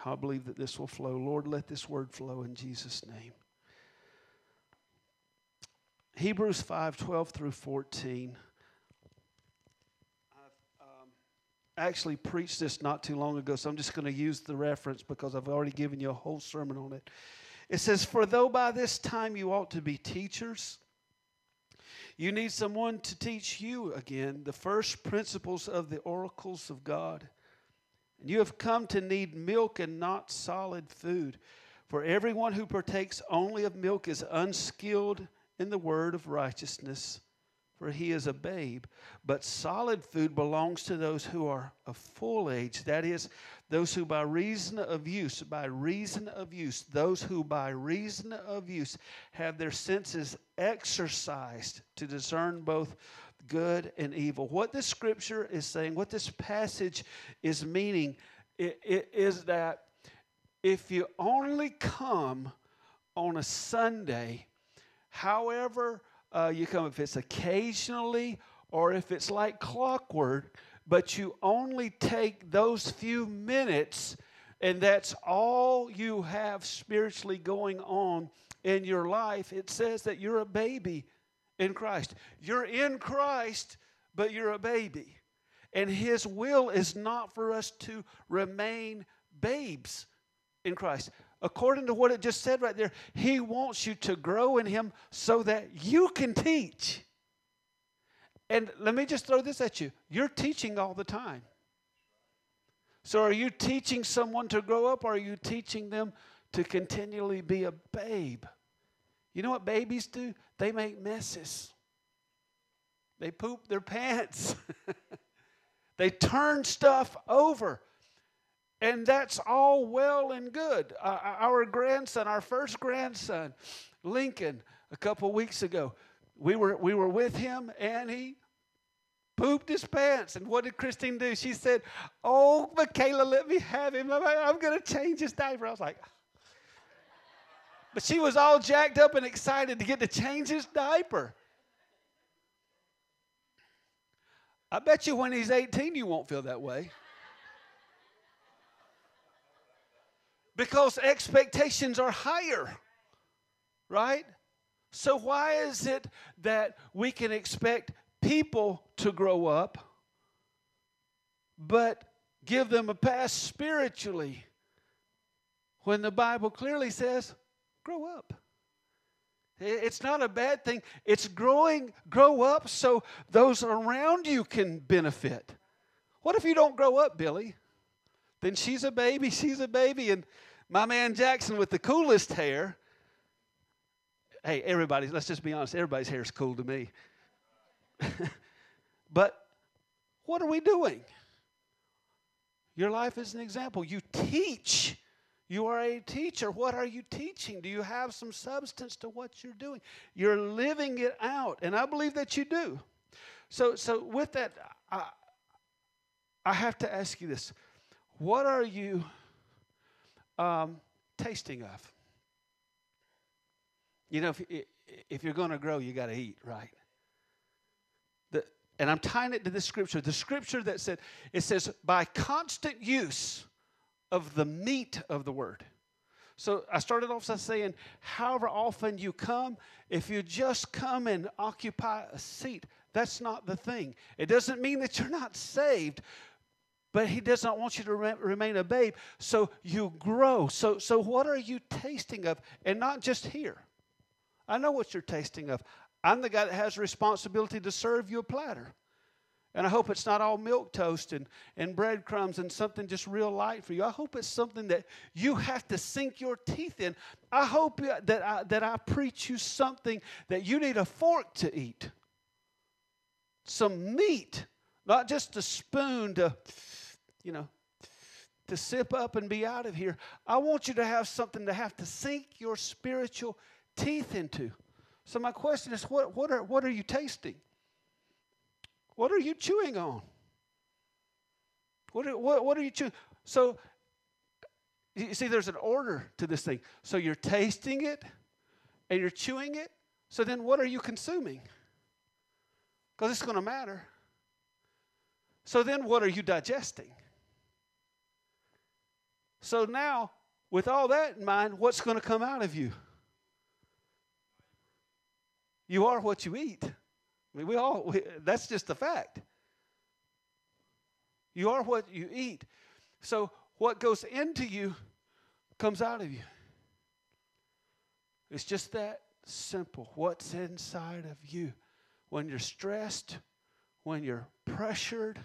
I believe that this will flow. Lord, let this word flow in Jesus' name. Hebrews 5:12 through 14. I actually preached this not too long ago, so I'm just going to use the reference because I've already given you a whole sermon on it. It says, "For though by this time you ought to be teachers, you need someone to teach you again the first principles of the oracles of God. And you have come to need milk and not solid food. For everyone who partakes only of milk is unskilled in the word of righteousness, for he is a babe. But solid food belongs to those who are of full age, that is, those who by reason of use have their senses exercised to discern both good and evil." What this scripture is saying, what this passage is meaning, is that if you only come on a Sunday, however you come, if it's occasionally or if it's like clockwork, but you only take those few minutes and that's all you have spiritually going on in your life, it says that you're a baby in Christ. You're in Christ, but you're a baby. And His will is not for us to remain babes in Christ. According to what it just said right there, He wants you to grow in Him so that you can teach. And let me just throw this at you. You're teaching all the time. So are you teaching someone to grow up, or are you teaching them to continually be a babe? You know what babies do? They make messes. They poop their pants. They turn stuff over. And that's all well and good. Our grandson, our first grandson, Lincoln, a couple weeks ago, we were with him and he pooped his pants. And what did Christine do? She said, "Oh, Michaela, let me have him. I'm going to change his diaper." I was like, but she was all jacked up and excited to get to change his diaper. I bet you when he's 18, you won't feel that way. Because expectations are higher, right? So why is it that we can expect people to grow up, but give them a pass spiritually, when the Bible clearly says, grow up? It's not a bad thing. It's grow up so those around you can benefit. What if you don't grow up, Billy? Then she's a baby, and my man Jackson with the coolest hair. Hey, everybody, let's just be honest, everybody's hair is cool to me. But what are we doing? Your life is an example. You teach. You are a teacher. What are you teaching? Do you have some substance to what you're doing? You're living it out, and I believe that you do. So with that, I have to ask you this. What are you tasting of? You know, if you're going to grow, you got to eat, right? And I'm tying it to this scripture. The scripture that says, by constant use of the meat of the word. So I started off by saying, however often you come, if you just come and occupy a seat, that's not the thing. It doesn't mean that you're not saved, but He does not want you to remain a babe. So you grow. So what are you tasting of? And not just here. I know what you're tasting of. I'm the guy that has a responsibility to serve you a platter. And I hope it's not all milk toast and breadcrumbs and something just real light for you. I hope it's something that you have to sink your teeth in. I hope that I preach you something that you need a fork to eat. Some meat, not just a spoon to sip up and be out of here. I want you to have something to have to sink your spiritual teeth into. So my question is, what are you tasting? What are you chewing on? What are you chewing? So, you see, there's an order to this thing. So you're tasting it, and you're chewing it. So then what are you consuming? Because it's going to matter. So then what are you digesting? So now, with all that in mind, what's going to come out of you? You are what you eat. I mean, that's just a fact. You are what you eat. So what goes into you comes out of you. It's just that simple. What's inside of you? When you're stressed, when you're pressured,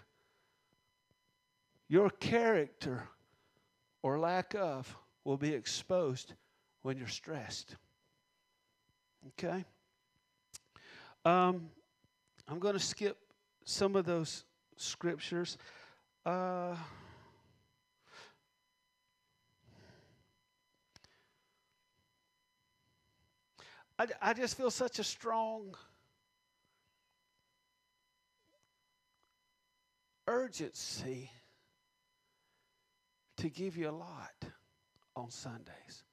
your character or lack of will be exposed when you're stressed. Okay? I'm going to skip some of those scriptures. I just feel such a strong urgency to give you a lot on Sundays.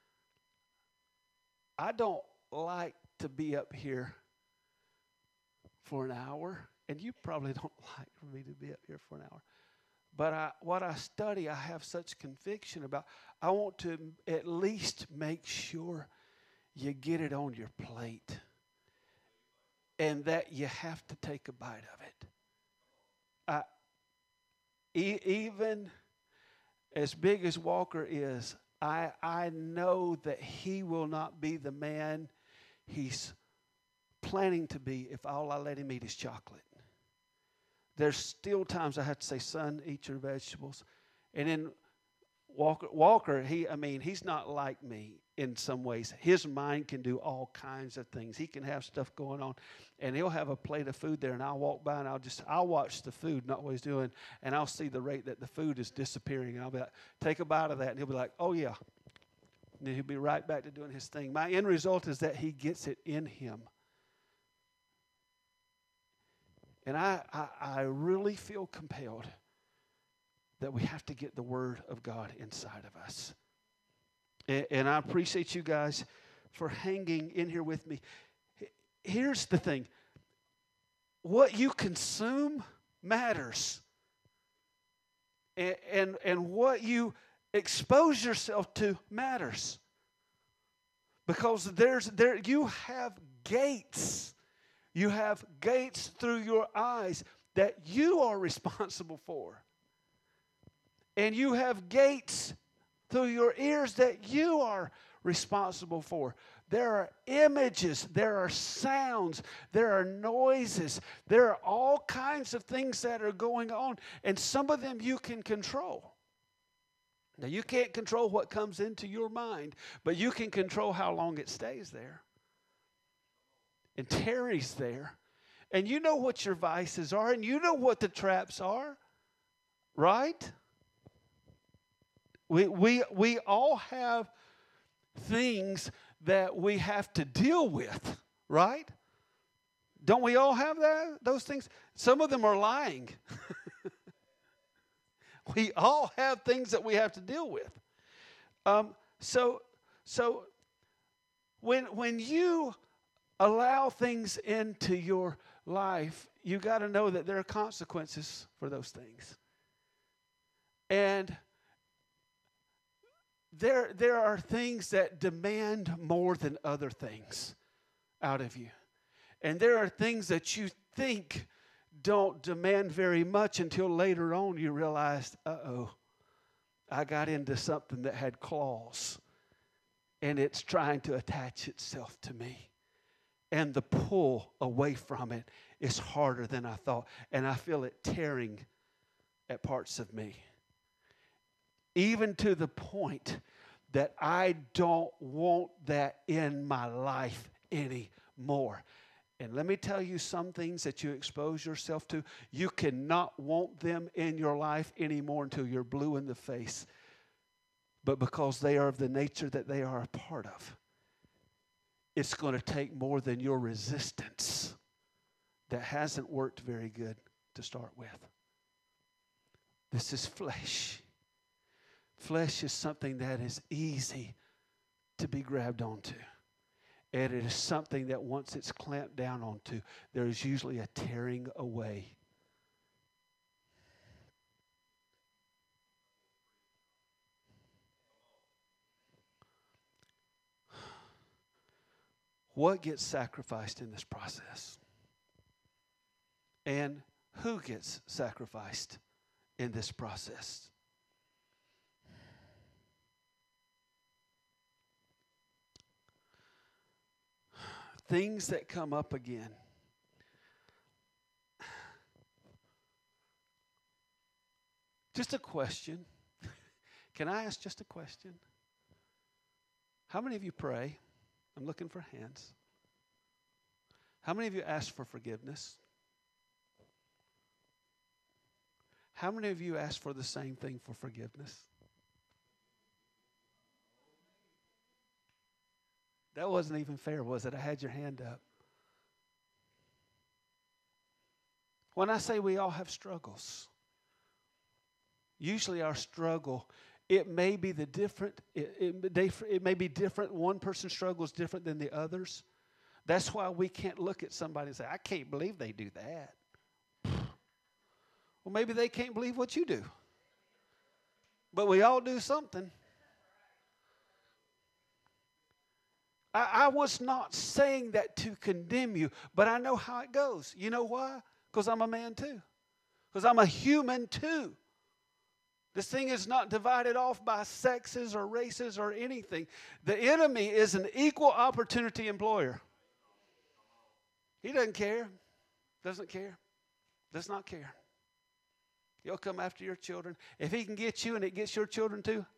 I don't like to be up here for an hour, and you probably don't like for me to be up here for an hour. But what I study, I have such conviction about. I want to at least make sure you get it on your plate and that you have to take a bite of it. Even as big as Walker is, I know that he will not be the man he's planning to be if all I let him eat is chocolate. There's still times I have to say, son, eat your vegetables. And then Walker, he's not like me in some ways. His mind can do all kinds of things. He can have stuff going on, and he'll have a plate of food there, and I'll walk by and I'll watch the food, not what he's doing, and I'll see the rate that the food is disappearing, and I'll be like, take a bite of that, and he'll be like, oh yeah. And then he'll be right back to doing his thing. My end result is that he gets it in him. And I really feel compelled that we have to get the Word of God inside of us. And I appreciate you guys for hanging in here with me. Here's the thing. What you consume matters. And what you expose yourself to matters. Because you have gates. You have gates through your eyes that you are responsible for. And you have gates through your ears that you are responsible for. There are images, there are sounds, there are noises, there are all kinds of things that are going on, and some of them you can control. Now, you can't control what comes into your mind, but you can control how long it stays there and tarries there. And you know what your vices are, and you know what the traps are, right? We all have things that we have to deal with, right? Don't we all have those things? Some of them are lying. We all have things that we have to deal with. So when you allow things into your life, you got to know that there are consequences for those things. And there are things that demand more than other things out of you. And there are things that you think don't demand very much until later on you realized, I got into something that had claws. And it's trying to attach itself to me. And the pull away from it is harder than I thought. And I feel it tearing at parts of me. Even to the point that I don't want that in my life anymore. And let me tell you some things that you expose yourself to. You cannot want them in your life anymore until you're blue in the face. But because they are of the nature that they are a part of, it's going to take more than your resistance that hasn't worked very good to start with. This is flesh. Flesh is something that is easy to be grabbed onto. And it is something that once it's clamped down onto, there is usually a tearing away. what gets sacrificed in this process? And who gets sacrificed in this process? Things that come up again. Just a question. Can I ask just a question? How many of you pray? I'm looking for hands. How many of you ask for forgiveness? How many of you ask for the same thing for forgiveness? That wasn't even fair, was it? I had your hand up. When I say we all have struggles, usually our struggle, it may be it may be different. One person's struggle is different than the others. That's why we can't look at somebody and say, I can't believe they do that. Well, maybe they can't believe what you do. But we all do something. I was not saying that to condemn you, but I know how it goes. You know why? Because I'm a man too. Because I'm a human too. This thing is not divided off by sexes or races or anything. The enemy is an equal opportunity employer. He doesn't care. Doesn't care. Does not care. He'll come after your children. If he can get you and it gets your children too.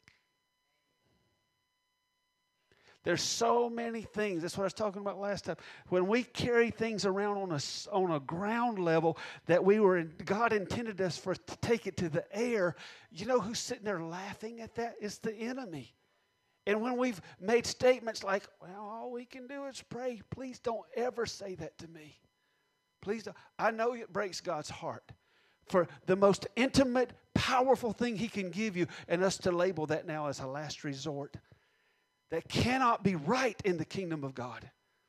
There's so many things. That's what I was talking about last time. When we carry things around on a ground level that God intended us to take it to the air, you know who's sitting there laughing at that? It's the enemy. And when we've made statements like, well, all we can do is pray, please don't ever say that to me. Please don't. I know it breaks God's heart for the most intimate, powerful thing he can give you, and us to label that now as a last resort. That cannot be right in the kingdom of God.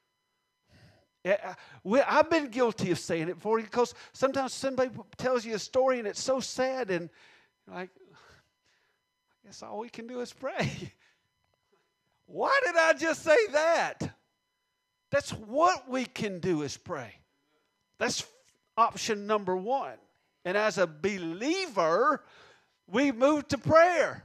I've been guilty of saying it before, because sometimes somebody tells you a story and it's so sad, and like, I guess all we can do is pray. Why did I just say that? That's what we can do is pray. That's option number one. And as a believer, we move to prayer.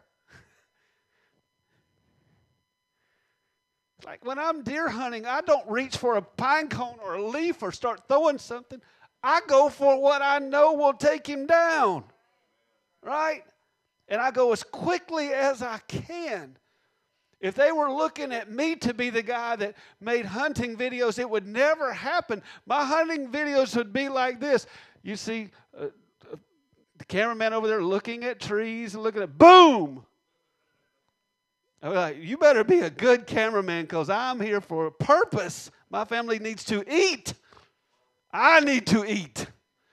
Like when I'm deer hunting, I don't reach for a pine cone or a leaf or start throwing something. I go for what I know will take him down. Right? And I go as quickly as I can. If they were looking at me to be the guy that made hunting videos, it would never happen. My hunting videos would be like this. You see the cameraman over there looking at trees and looking at, boom! I'm like, you better be a good cameraman, because I'm here for a purpose. My family needs to eat. I need to eat.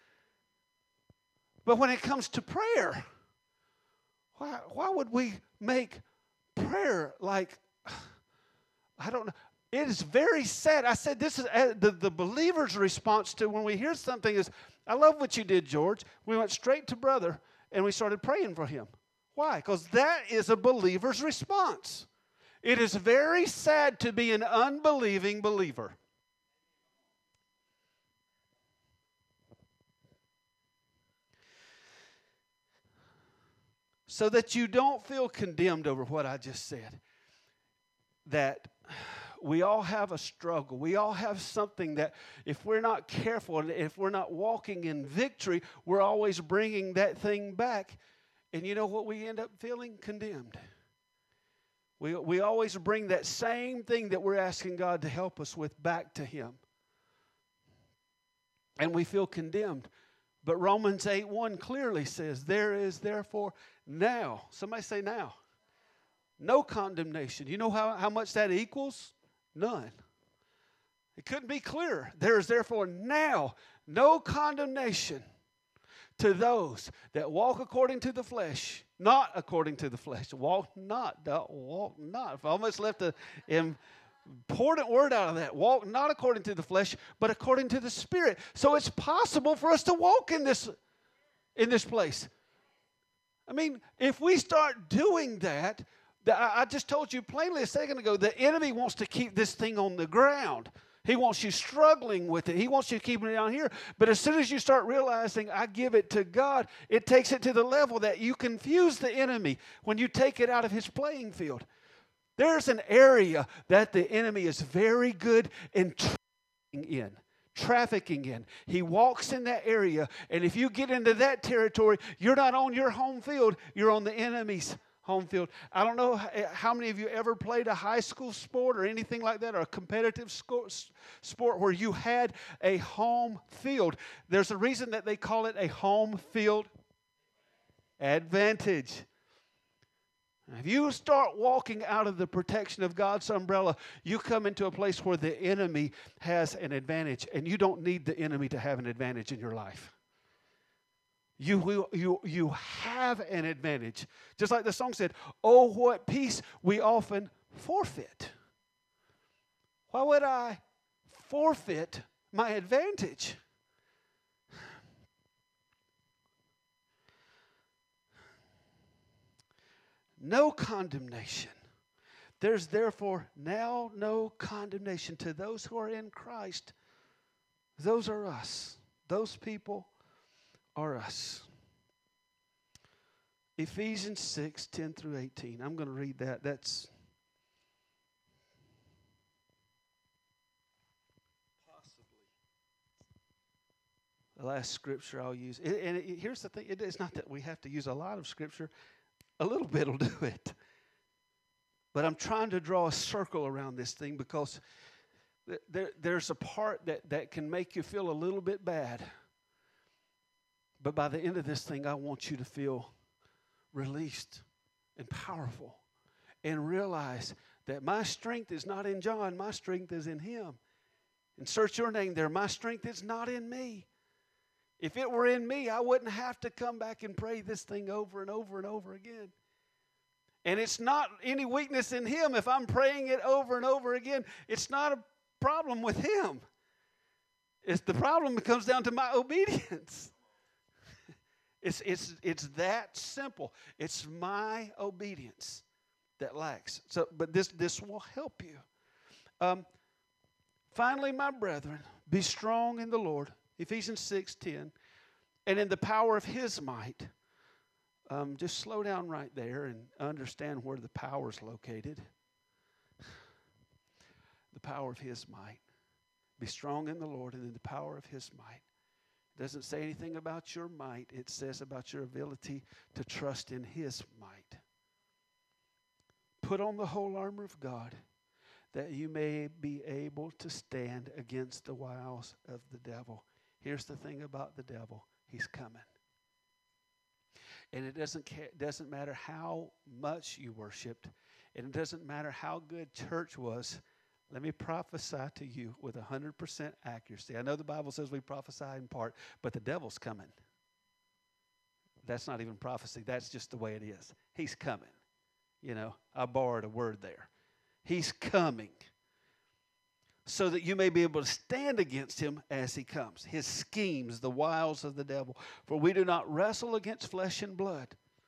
But when it comes to prayer, why would we make prayer like, I don't know. It is very sad. I said this is the believer's response to when we hear something is, I love what you did, George. We went straight to brother and we started praying for him. Why? Because that is a believer's response. It is very sad to be an unbelieving believer. So that you don't feel condemned over what I just said. That we all have a struggle. We all have something that if we're not careful and if we're not walking in victory, we're always bringing that thing back. And you know what we end up feeling? Condemned. We always bring that same thing that we're asking God to help us with back to Him. And we feel condemned. But Romans 8:1 clearly says, there is therefore now, somebody say now, no condemnation. You know how much that equals? None. It couldn't be clearer. There is therefore now no condemnation to those that walk according to the flesh, not according to the flesh. Walk not. I almost left an important word out of that. Walk not according to the flesh, but according to the Spirit. So it's possible for us to walk in this place. I mean, if we start doing that, I just told you plainly a second ago, the enemy wants to keep this thing on the ground. He wants you struggling with it. He wants you keeping it down here. But as soon as you start realizing, I give it to God, it takes it to the level that you confuse the enemy when you take it out of his playing field. There's an area that the enemy is very good in trafficking in. He walks in that area, and if you get into that territory, you're not on your home field, you're on the enemy's home field. I don't know how many of you ever played a high school sport or anything like that, or a competitive sport where you had a home field. There's a reason that they call it a home field advantage. If you start walking out of the protection of God's umbrella, you come into a place where the enemy has an advantage, and you don't need the enemy to have an advantage in your life. You have an advantage. Just like the song said, oh, what peace we often forfeit. Why would I forfeit my advantage? No condemnation. There's therefore now no condemnation to those who are in Christ. Those are us. Those people are us. Ephesians 6, 10 through 18. I'm going to read that. That's possibly the last scripture I'll use. Here's the thing. It's not that we have to use a lot of scripture. A little bit will do it. But I'm trying to draw a circle around this thing because there's a part that can make you feel a little bit bad. But by the end of this thing, I want you to feel released and powerful and realize that my strength is not in John. My strength is in him. Insert your name there. My strength is not in me. If it were in me, I wouldn't have to come back and pray this thing over and over and over again. And it's not any weakness in him. If I'm praying it over and over again, it's not a problem with him. It's the problem that comes down to my obedience. It's that simple. It's my obedience that lacks. So, but this will help you. Finally, my brethren, be strong in the Lord. Ephesians 6:10, and in the power of his might. Just slow down right there and understand where the power is located. The power of his might. Be strong in the Lord and in the power of his might. It doesn't say anything about your might. It says about your ability to trust in his might. Put on the whole armor of God, that you may be able to stand against the wiles of the devil. Here's the thing about the devil. He's coming. And it doesn't matter how much you worshiped, and it doesn't matter how good church was. Let me prophesy to you with 100% accuracy. I know the Bible says we prophesy in part, but the devil's coming. That's not even prophecy. That's just the way it is. He's coming. You know, I borrowed a word there. He's coming, so that you may be able to stand against him as he comes. His schemes, the wiles of the devil. For we do not wrestle against flesh and blood.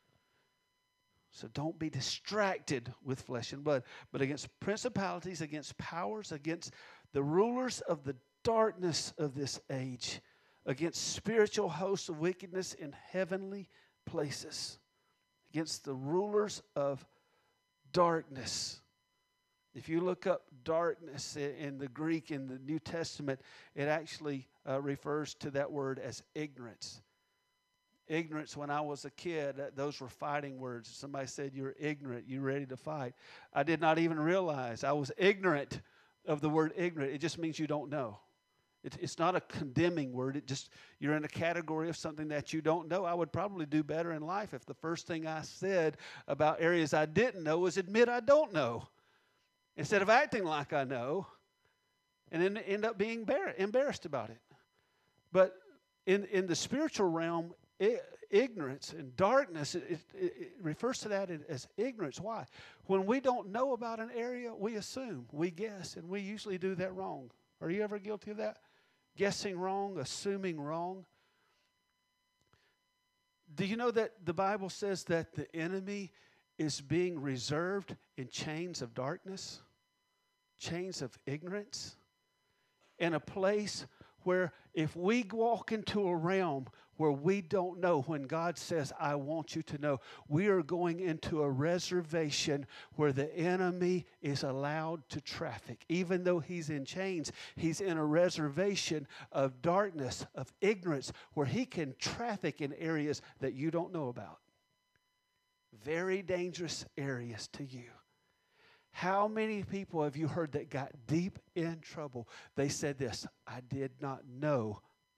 So don't be distracted with flesh and blood, but against principalities, against powers, against the rulers of the darkness of this age, against spiritual hosts of wickedness in heavenly places, against the rulers of darkness. If you look up darkness in the Greek in the New Testament, it actually refers to that word as ignorance. Ignorance, when I was a kid, those were fighting words. Somebody said, you're ignorant, you're ready to fight. I did not even realize I was ignorant of the word ignorant. It just means you don't know. It's not a condemning word. It just, you're in a category of something that you don't know. I would probably do better in life if the first thing I said about areas I didn't know was admit I don't know, instead of acting like I know and then end up being embarrassed about it. But in the spiritual realm, ignorance and darkness, it refers to that as ignorance. Why? When we don't know about an area, we assume, we guess, and we usually do that wrong. Are you ever guilty of that? Guessing wrong, assuming wrong. Do you know that the Bible says that the enemy is being reserved in chains of darkness, chains of ignorance, in a place where if we walk into a realm where we don't know, when God says, I want you to know, we are going into a reservation where the enemy is allowed to traffic. Even though he's in chains, he's in a reservation of darkness, of ignorance, where he can traffic in areas that you don't know about. Very dangerous areas to you. How many people have you heard that got deep in trouble? They said this, I did not know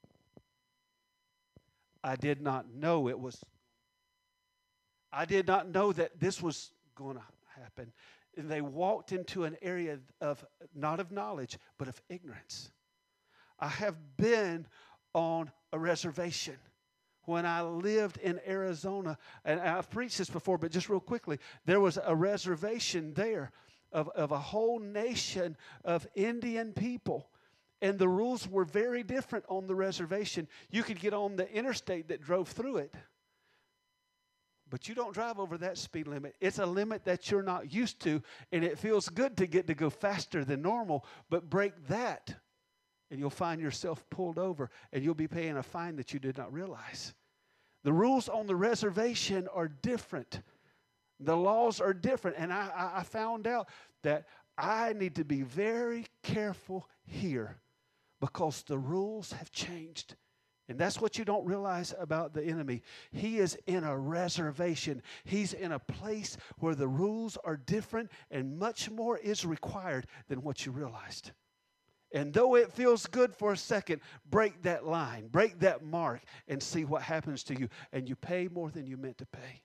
that this was going to happen. And they walked into an area of, not of knowledge, but of ignorance. I have been on a reservation. When I lived in Arizona, and I've preached this before, but just real quickly, there was a reservation there of a whole nation of Indian people. And the rules were very different on the reservation. You could get on the interstate that drove through it, but you don't drive over that speed limit. It's a limit that you're not used to, and it feels good to get to go faster than normal, but break that, and you'll find yourself pulled over, and you'll be paying a fine that you did not realize. The rules on the reservation are different. The laws are different, and I found out that I need to be very careful here because the rules have changed. And that's what you don't realize about the enemy. He is in a reservation. He's in a place where the rules are different and much more is required than what you realized. And though it feels good for a second, break that line, break that mark, and see what happens to you. And you pay more than you meant to pay.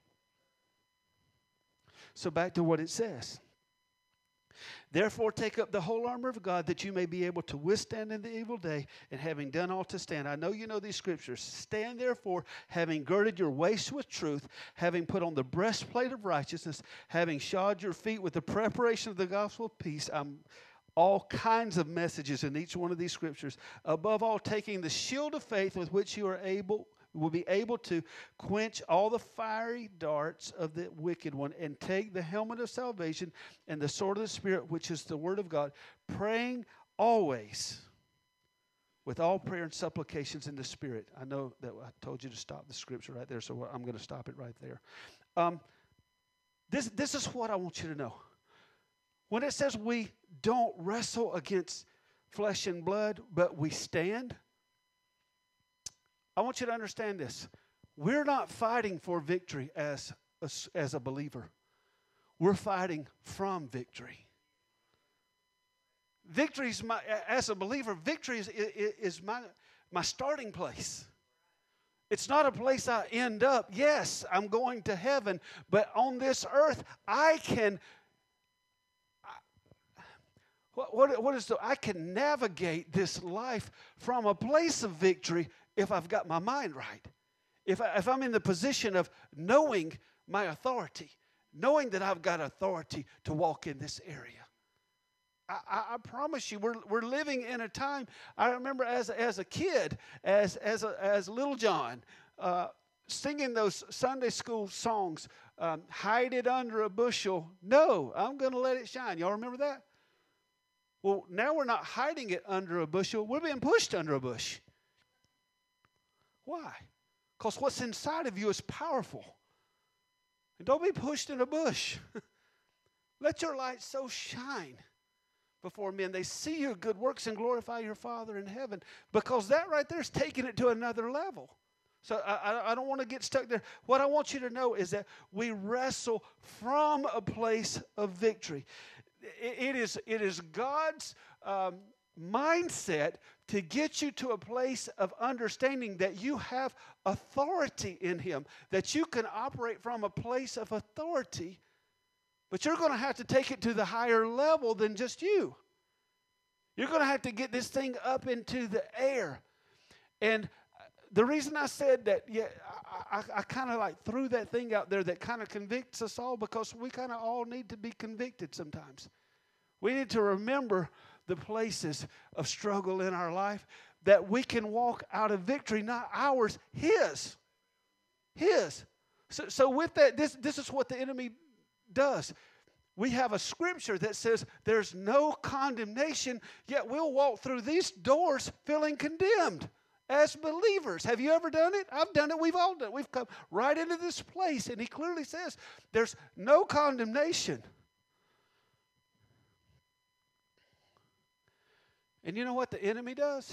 So back to what it says. Therefore, take up the whole armor of God that you may be able to withstand in the evil day, and having done all to stand. I know you know these scriptures. Stand therefore, having girded your waist with truth, having put on the breastplate of righteousness, having shod your feet with the preparation of the gospel of peace. All kinds of messages in each one of these scriptures. Above all, taking the shield of faith with which you will be able to quench all the fiery darts of the wicked one, and take the helmet of salvation and the sword of the Spirit, which is the word of God, praying always with all prayer and supplications in the Spirit. I know that I told you to stop the scripture right there, so I'm going to stop it right there. This is what I want you to know. When it says we don't wrestle against flesh and blood, but we stand, I want you to understand this. We're not fighting for victory as a believer. We're fighting from victory. As a believer, victory is my starting place. It's not a place I end up. Yes, I'm going to heaven, but on this earth, I can... I can navigate this life from a place of victory if I've got my mind right. If I'm in the position of knowing my authority, knowing that I've got authority to walk in this area. I promise you, we're living in a time. I remember as a kid, as little John, singing those Sunday school songs, hide it under a bushel. No, I'm going to let it shine. Y'all remember that? Well, now we're not hiding it under a bushel. We're being pushed under a bush. Why? Because what's inside of you is powerful. And don't be pushed in a bush. Let your light so shine before men. They see your good works and glorify your Father in heaven. Because that right there is taking it to another level. So I don't want to get stuck there. What I want you to know is that we wrestle from a place of victory. It is God's mindset to get you to a place of understanding that you have authority in Him, that you can operate from a place of authority, but you're going to have to take it to the higher level than just you. You're going to have to get this thing up into the air. And the reason I said that, I kind of like threw that thing out there that kind of convicts us all, because we kind of all need to be convicted sometimes. We need to remember the places of struggle in our life that we can walk out of victory, not ours, His. So with that, this is what the enemy does. We have a scripture that says there's no condemnation, yet we'll walk through these doors feeling condemned as believers. Have you ever done it? I've done it. We've all done it. We've come right into this place, and he clearly says there's no condemnation. And you know what the enemy does?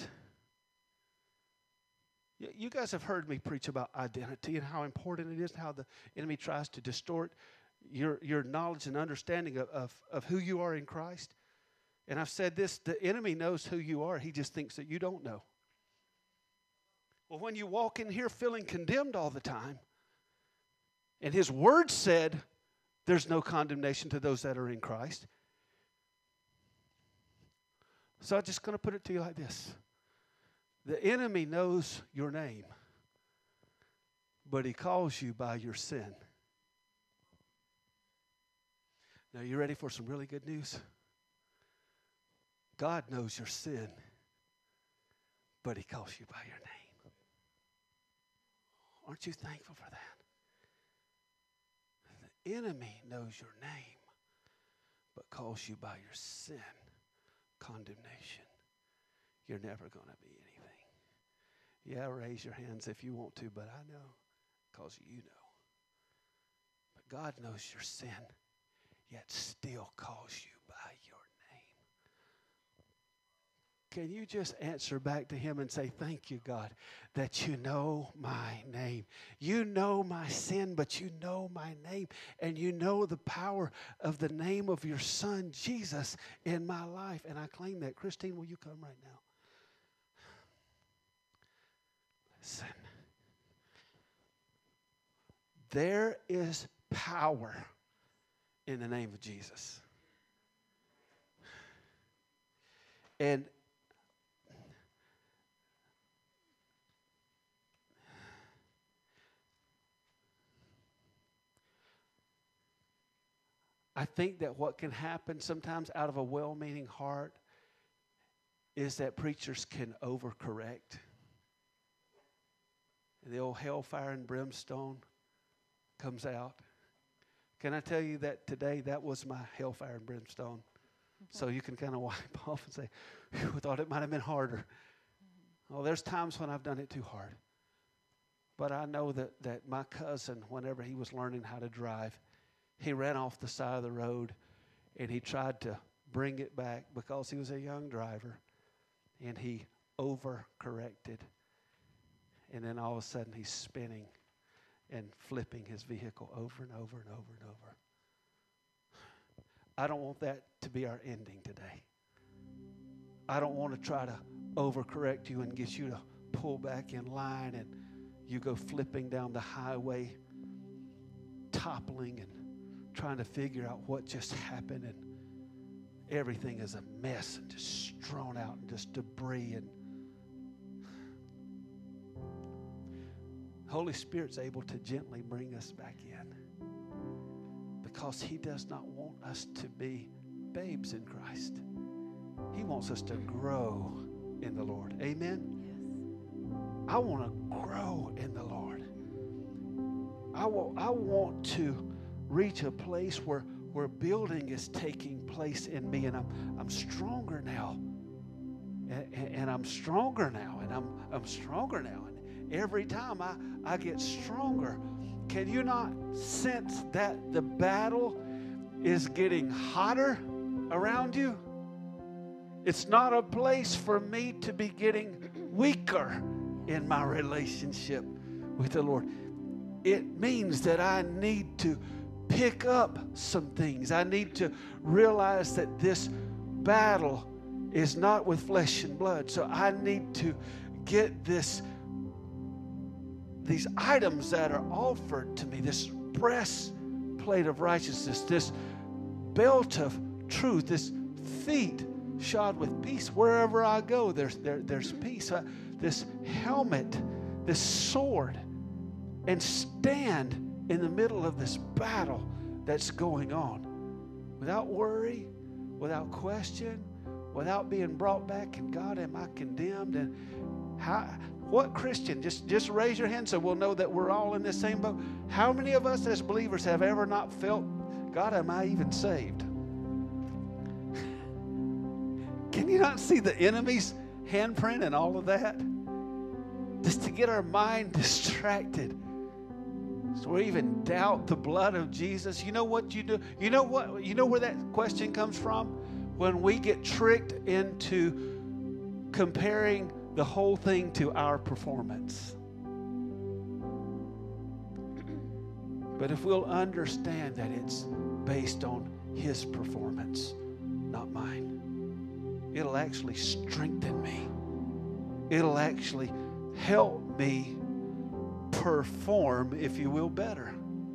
You guys have heard me preach about identity and how important it is, and how the enemy tries to distort your knowledge and understanding of who you are in Christ. And I've said this, the enemy knows who you are. He just thinks that you don't know. Well, when you walk in here feeling condemned all the time, and his word said there's no condemnation to those that are in Christ. So I'm just going to put it to you like this. The enemy knows your name, but he calls you by your sin. Now, you ready for some really good news? God knows your sin, but he calls you by your name. Aren't you thankful for that? The enemy knows your name, but calls you by your sin, condemnation. You're never going to be anything. Yeah, raise your hands if you want to, but I know because you know. But God knows your sin, yet still calls you by your name. Can you just answer back to him and say, thank you, God, that you know my name. You know my sin, but you know my name. And you know the power of the name of your son, Jesus, in my life. And I claim that. Christine, will you come right now? Listen. There is power in the name of Jesus. And I think that what can happen sometimes out of a well-meaning heart is that preachers can overcorrect. And the old hellfire and brimstone comes out. Can I tell you that today that was my hellfire and brimstone? So you can kind of wipe off and say, I thought it might have been harder. Well, there's times when I've done it too hard. But I know that my cousin, whenever he was learning how to drive, he ran off the side of the road and he tried to bring it back because he was a young driver, and he overcorrected. And then all of a sudden he's spinning and flipping his vehicle over and over and over and over. I don't want that to be our ending today. I don't want to try to overcorrect you and get you to pull back in line and you go flipping down the highway, toppling and trying to figure out what just happened, and everything is a mess and just strewn out and just debris. And Holy Spirit's able to gently bring us back in because he does not want us to be babes in Christ. He wants us to grow in the Lord. Amen? Yes. I want to grow in the Lord. I want to reach a place where building is taking place in me, and I'm stronger now. And I'm stronger now, and I'm stronger now. And every time I get stronger. Can you not sense that the battle is getting hotter around you? It's not a place for me to be getting weaker in my relationship with the Lord. It means that I need to pick up some things. I need to realize that this battle is not with flesh and blood. So I need to get these items that are offered to me, this breastplate of righteousness, this belt of truth, this feet shod with peace. Wherever I go, there's peace. This helmet, this sword, and stand in the middle of this battle that's going on without worry, without question, without being brought back. And God, am I condemned? And what Christian, just raise your hand so we'll know that we're all in the same boat. How many of us as believers have ever not felt God, am I even saved? Can you not see the enemy's handprint and all of that? Just to get our mind distracted. So we even doubt the blood of Jesus. You know what you do? You know where that question comes from? When we get tricked into comparing the whole thing to our performance. But if we'll understand that it's based on His performance, not mine, it'll actually strengthen me. It'll actually help me perform, if you will, better.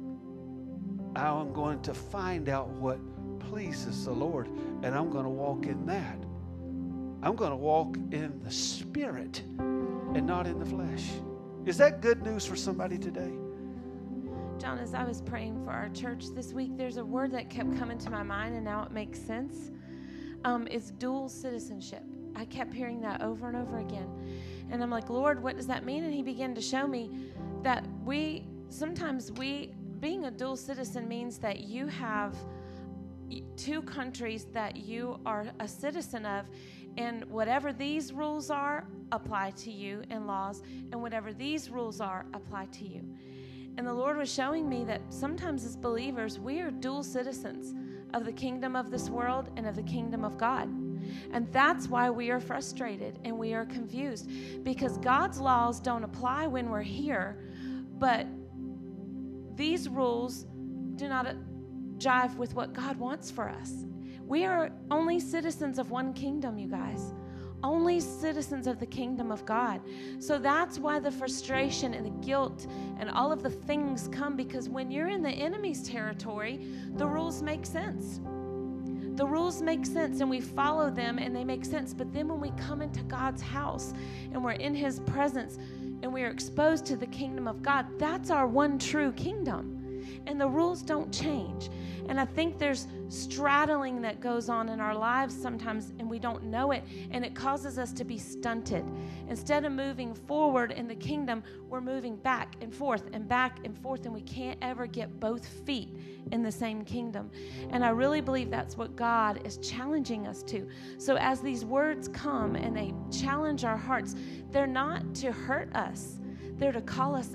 I'm going to find out what pleases the Lord, and I'm going to walk in that. I'm going to walk in the Spirit and not in the flesh. Is that good news for somebody today? John, as I was praying for our church this week, there's a word that kept coming to my mind, and now it makes sense. It's dual citizenship. I kept hearing that over and over again. And I'm like, Lord, what does that mean? And He began to show me that sometimes being a dual citizen means that you have two countries that you are a citizen of, and whatever these rules are apply to you in laws, and whatever these rules are apply to you. And the Lord was showing me that sometimes as believers, we are dual citizens of the kingdom of this world and of the kingdom of God. And that's why we are frustrated and we are confused, because God's laws don't apply when we're here, but these rules do not jive with what God wants for us. We are only citizens of one kingdom, you guys. Only citizens of the kingdom of God. So that's why the frustration and the guilt and all of the things come, because when you're in the enemy's territory, the rules make sense. The rules make sense and we follow them and they make sense. But then when we come into God's house and we're in His presence and we are exposed to the kingdom of God, that's our one true kingdom. And the rules don't change. And I think there's straddling that goes on in our lives sometimes, and we don't know it, and it causes us to be stunted. Instead of moving forward in the kingdom, we're moving back and forth, and we can't ever get both feet in the same kingdom. And I really believe that's what God is challenging us to. So as these words come and they challenge our hearts, they're not to hurt us. They're to call us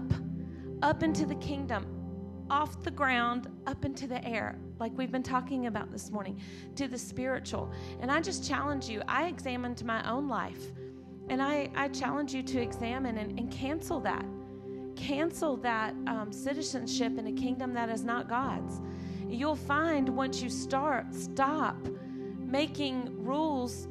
up into the kingdom, off the ground, up into the air, like we've been talking about this morning, to the spiritual. And I just challenge you. I examined my own life, and I challenge you to examine and cancel that. Cancel that citizenship in a kingdom that is not God's. You'll find once you stop making rules,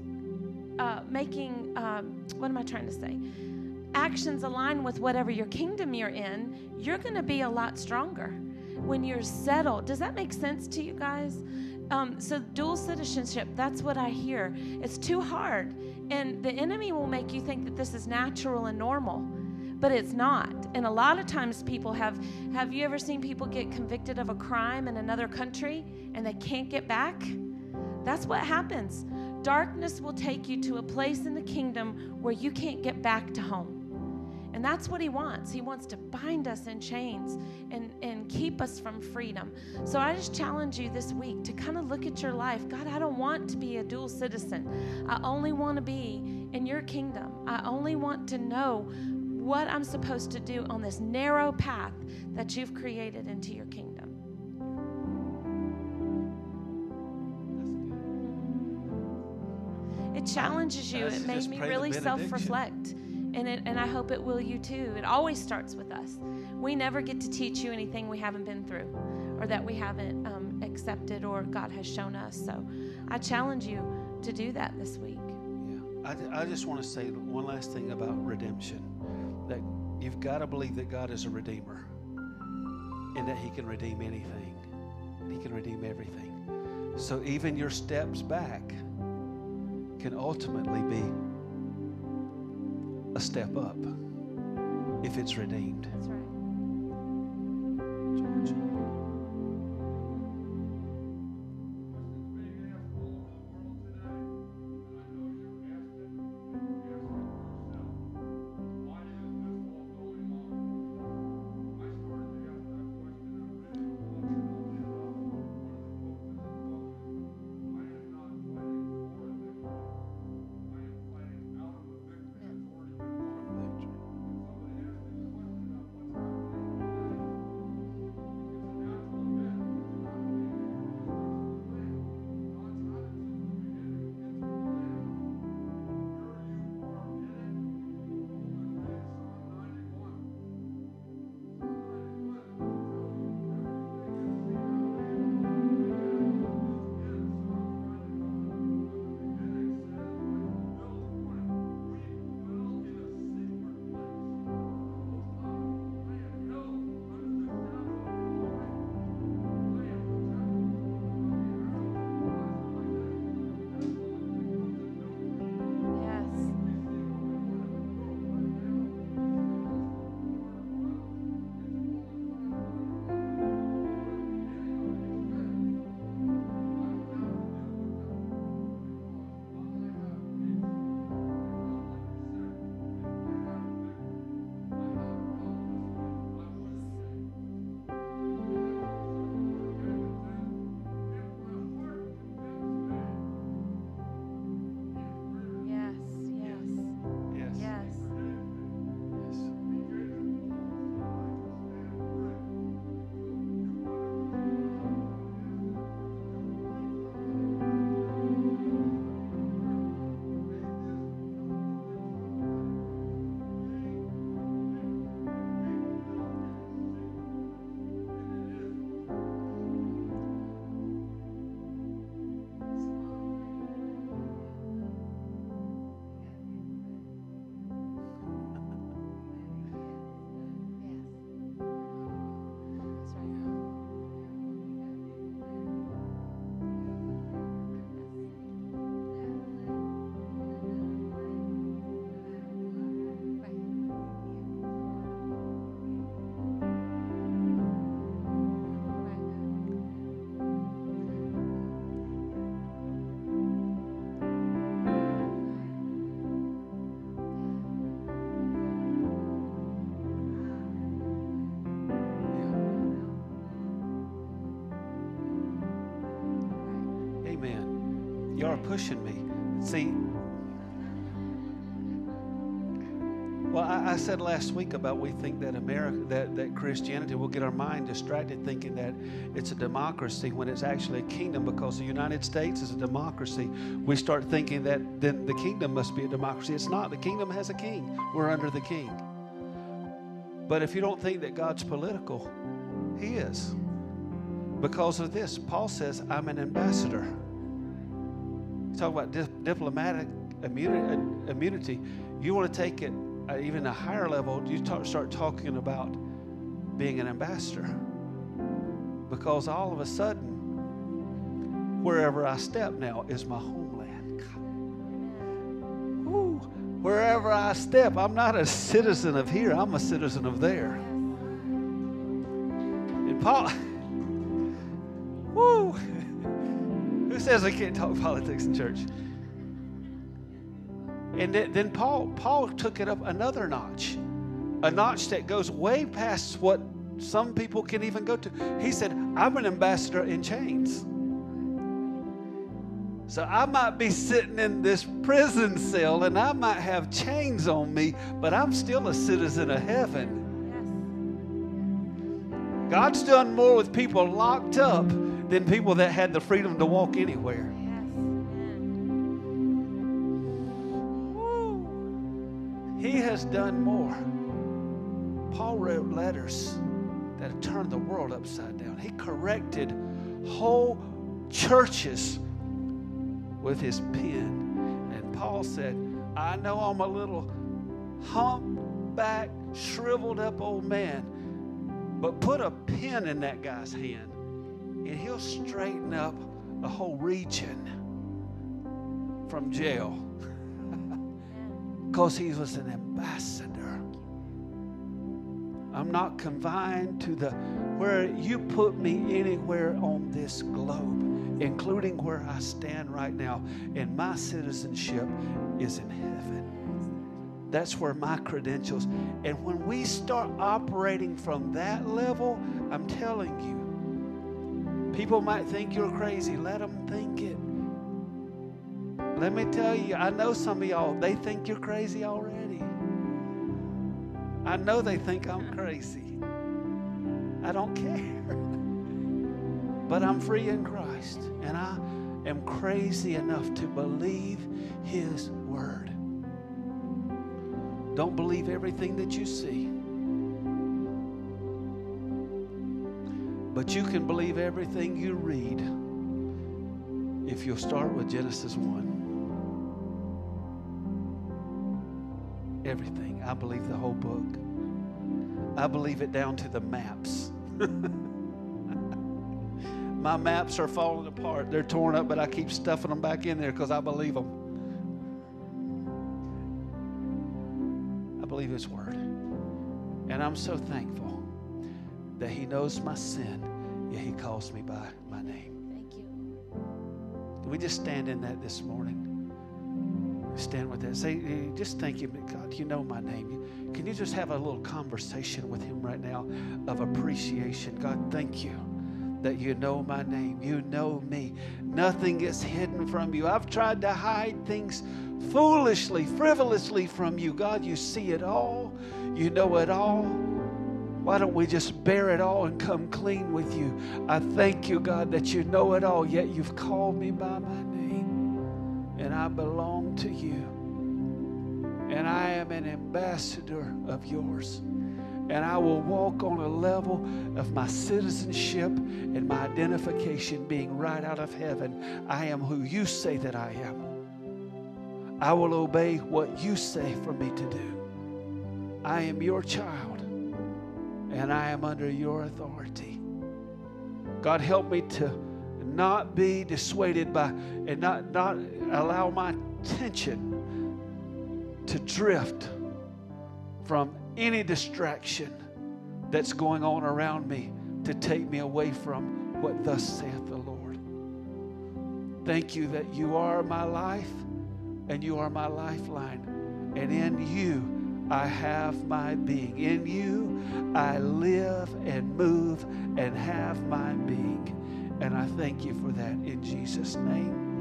what am I trying to say? Actions align with whatever your kingdom you're in, you're going to be a lot stronger when you're settled. Does that make sense to you guys? So dual citizenship, that's what I hear. It's too hard. And the enemy will make you think that this is natural and normal, but it's not. And a lot of times people have you ever seen people get convicted of a crime in another country and they can't get back? That's what happens. Darkness will take you to a place in the kingdom where you can't get back to home. And that's what he wants. He wants to bind us in chains and keep us from freedom. So I just challenge you this week to kind of look at your life. God, I don't want to be a dual citizen. I only want to be in your kingdom. I only want to know what I'm supposed to do on this narrow path that you've created into your kingdom. It challenges you. It made me really self-reflect. And I hope it will you too. It always starts with us. We never get to teach you anything we haven't been through or that we haven't accepted or God has shown us. So I challenge you to do that this week. Yeah, I just want to say one last thing about redemption. That you've got to believe that God is a redeemer and that He can redeem anything. He can redeem everything. So even your steps back can ultimately be a step up if it's redeemed. That's right. George. You are pushing me. See, well, I said last week about we think that America, that Christianity will get our mind distracted thinking that it's a democracy when it's actually a kingdom, because the United States is a democracy. We start thinking that then the kingdom must be a democracy. It's not. The kingdom has a king. We're under the king. But if you don't think that God's political, He is. Because of this, Paul says, I'm an ambassador. You talk about diplomatic immunity. You want to take it even a higher level, you start talking about being an ambassador. Because all of a sudden, wherever I step now is my homeland. Ooh, wherever I step, I'm not a citizen of here, I'm a citizen of there. And Paul, woo, who says we can't talk politics in church? And then Paul took it up another notch, a notch that goes way past what some people can even go to. He said, I'm an ambassador in chains. So I might be sitting in this prison cell and I might have chains on me, but I'm still a citizen of heaven. Yes. God's done more with people locked up than people that had the freedom to walk anywhere. He has done more. Paul wrote letters that have turned the world upside down. He corrected whole churches with his pen. And Paul said, I know I'm a little humpback, shriveled up old man, but put a pen in that guy's hand and he'll straighten up a whole region from jail. Because he was an ambassador. I'm not confined to where you put me anywhere on this globe, including where I stand right now, and my citizenship is in heaven. That's where my credentials. And when we start operating from that level, I'm telling you, people might think you're crazy. Let them think it. Let me tell you, I know some of y'all, they think you're crazy already. I know they think I'm crazy. I don't care. But I'm free in Christ, and I am crazy enough to believe His word. Don't believe everything that you see. But you can believe everything you read if you'll start with Genesis 1. Everything. I believe the whole book. I believe it down to the maps. My maps are falling apart. They're torn up, but I keep stuffing them back in there because I believe them. I believe His word. And I'm so thankful that He knows my sin, yet He calls me by my name. Thank you. Can we just stand in that this morning? Stand with that. Say, just thank you, God, you know my name. Can you just have a little conversation with Him right now of appreciation? God, thank you that you know my name. You know me. Nothing is hidden from you. I've tried to hide things foolishly, frivolously from you. God, you see it all. You know it all. Why don't we just bear it all and come clean with you? I thank you, God, that you know it all, yet you've called me by my name. And I belong to you. And I am an ambassador of yours. And I will walk on a level of my citizenship and my identification being right out of heaven. I am who you say that I am. I will obey what you say for me to do. I am your child. And I am under your authority. God, help me to not be dissuaded by and not allow my attention to drift from any distraction that's going on around me to take me away from what thus saith the Lord. Thank you that you are my life and you are my lifeline. And in you I have my being. In you I live and move and have my being. And I thank you for that in Jesus' name.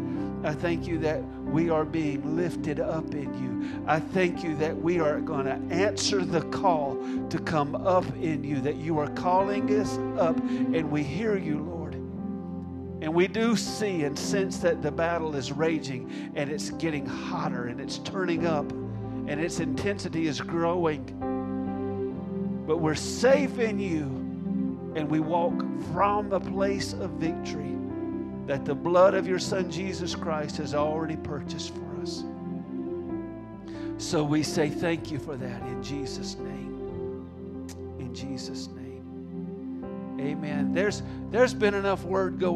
I thank you that we are being lifted up in you. I thank you that we are going to answer the call to come up in you, that you are calling us up, and we hear you, Lord. And we do see and sense that the battle is raging, and it's getting hotter, and it's turning up, and its intensity is growing. But we're safe in you, and we walk from the place of victory that the blood of your Son, Jesus Christ, has already purchased for us. So we say thank you for that in Jesus' name. In Jesus' name. Amen. There's been enough word going